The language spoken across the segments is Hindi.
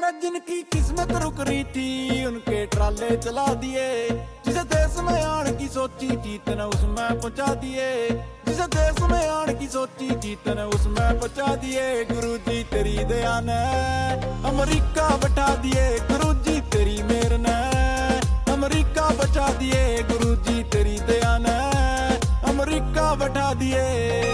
जिनकी किस्मत रुक रही थी उनके ट्राले चला दिए। जिस देश में आने की सोची थी तने उसमें पहुंचा दिए। जिस देश में आने की सोची थी तने उसमें पहुंचा दिए। गुरुजी तेरी दया ने अमेरिका बैठा दिए। गुरुजी तेरी मेहर ने अमेरिका बचा दिए। गुरुजी तेरी दया ने अमेरिका बैठा दिए।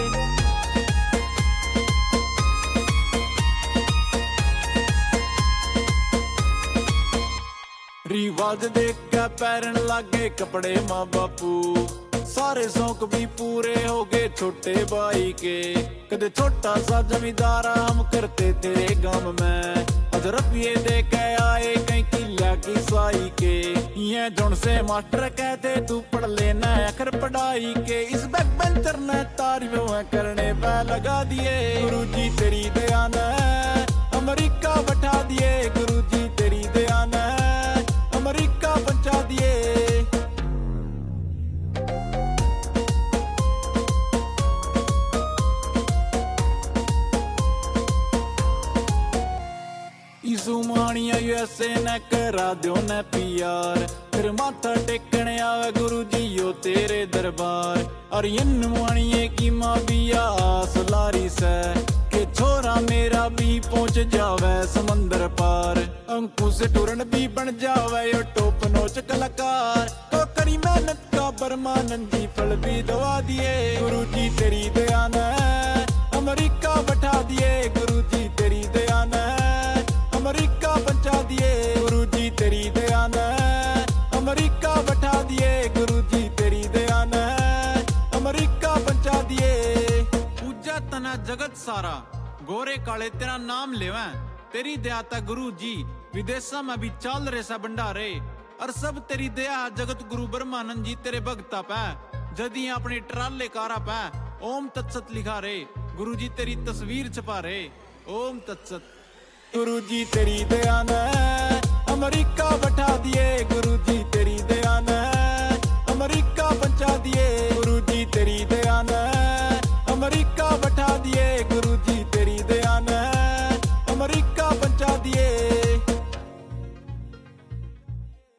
रिवाज देख के पैरन लागे कपड़े माँ बापू। सारे शौक भी पूरे हो गए छोटे भाई के। कदे छोटा सा जमींदारा हम करते तेरे गांव में। आज रुपये दे के आए कहीं किला की साई के। ये जुन से मास्टर कहते तू पढ़ लेना अखर पढ़ाई के। इस बैक बेंचर ने तारीफें करने पे लगा दिए। गुरुजी तेरी दया ने अमेरिका बैठा दिए। गुरुजी तेरी दया ने अमेरिका पहुंचा दिए। यीशु मानिया यूएसए ने करा दो न प्यार। फिर माथा टेकने आवे गुरुजी यो तेरे दरबार। और इन मानिए की माँ भी आस लारी से के छोरा मेरा भी पहुंच जावे समंदर पार। अंकुश टूरन भी बन जावे यो टॉप नोच कलाकार। तो करी मेहनत का परमानंदी फल भी दवा दिए। गुरुजी तेरी दया ने अमेरिका बैठा दिए। गुरुजी तेरी दया ने अमेरिका पहुंचा दिए। गुरुजी तेरी दया ने अमेरिका बैठा दिए। गुरुजी तेरी दया ने अमेरिका पहुंचा दिए। पूजा तना जगत सारा गोरे काले तेरा नाम लेवे। तेरी दया ता गुरु जी विदेशा में भी चाल रहे सा भंडारे। और सब तेरी दया जगत गुरु ब्रह्मानंद जी तेरे भगता पे जदी अपने ट्राले कारा पे ओम तत्सत लिखा रे। गुरु जी तेरी तस्वीर छपा रे। ओम तत्सत। गुरुजी तेरी दया ने अमेरिका बैठा दिए। गुरुजी तेरी दया ने अमेरिका पहुंचा दिए।